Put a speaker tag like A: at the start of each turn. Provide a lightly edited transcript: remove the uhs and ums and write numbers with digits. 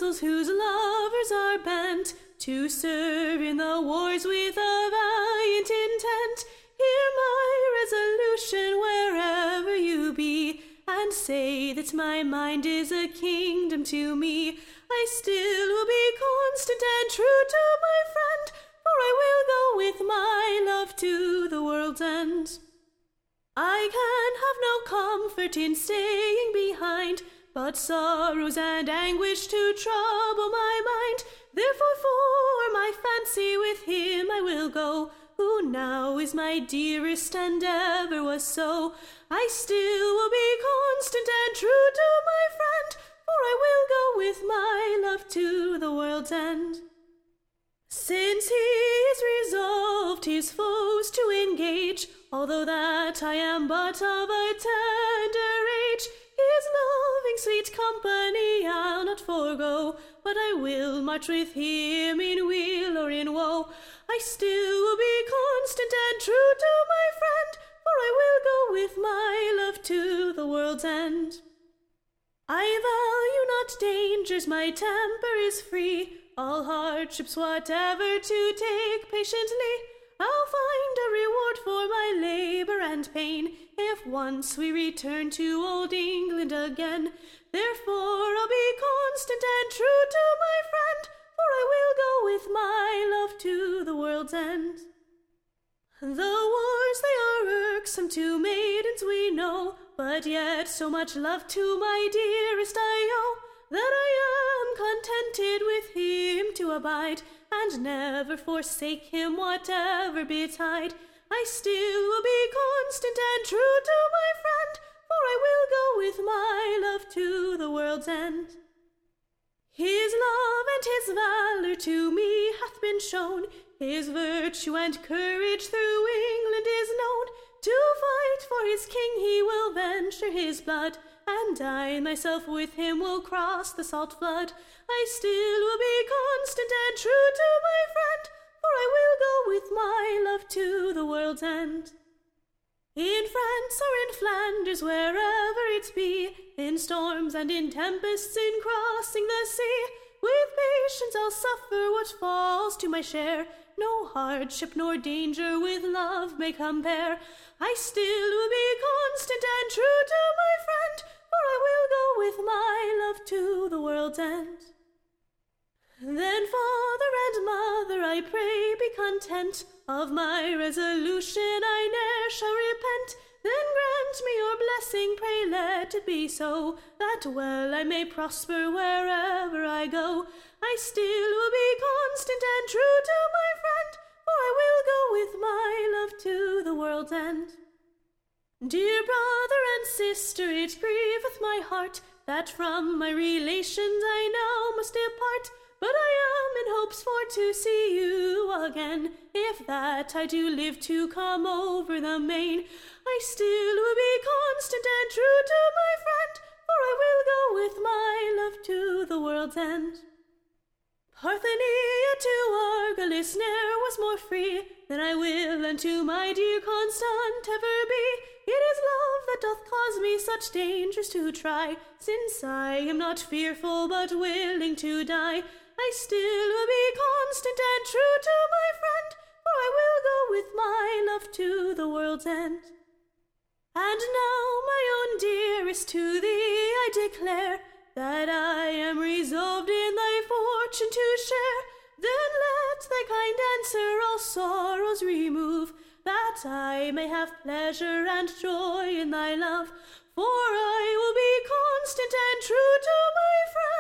A: damsels whose lovers are bent to serve in the wars with a valiant intent, hear my resolution wherever you be, and say that my mind is a kingdom to me. I still will be constant and true to my friend, for I will go with my love to the world's end. I can have no comfort in staying behind, but sorrows and anguish to trouble my mind. Therefore for my fancy with him I will go, who now is my dearest and ever was so. I still will be constant and true to my friend, for I will go with my love to the world's end. Since he is resolved his foes to engage, although that I am but of a tender age, his loving sweet company I'll not forego, but I will march with him in weal or in woe. I still will be constant and true to my friend, for I will go with my love to the world's end. I value not dangers, my temper is free, all hardships whatever to take patiently. I'll find a reward for my labour and pain, if once we return to old England again. Therefore I'll be constant and true to my friend, for I will go with my love to the world's end. The wars they are irksome to maidens we know, but yet so much love to my dearest I owe, that I am contented with him to abide, and never forsake him whatever betide. I still will be constant and true to my friend, for I will go with my love to the world's end. His love and his valour to me hath been shown, his virtue and courage through England is known. To fight for his king he will venture his blood, and I myself with him will cross the salt flood. I still will be constant and true to my friend, for I will go with my love to the world's end. In France or in Flanders, wherever it be, in storms and in tempests, in crossing the sea, with patience I'll suffer what falls to my share. No hardship nor danger with love may compare. I still will be constant and true to my friend, for I will go with my love to the world's end. Then, father and mother, I pray be content, of my resolution I ne'er shall repent. Then grant me your blessing, pray let it be so, that well I may prosper wherever I go. I still will be constant and true to my friend, for I will go with my love to the world's end. Dear brother and sister, it grieveth my heart, that from my relations I now must depart. But I am in hopes for to see you again, if that I do live to come over the main. I still will be constant and true to my friend, for I will go with my love to the world's end. Parthenia to Argolis ne'er was more free, than I will unto my dear Constant ever be. It is love that doth cause me such dangers to try, since I am not fearful but willing to die. I still will be constant and true to my friend, for I will go with my love to the world's end. And now, my own dearest, to thee I declare, that I am resolved in thy fortune to share. Then let thy kind answer all sorrows remove, that I may have pleasure and joy in thy love, for I will be constant and true to my friend.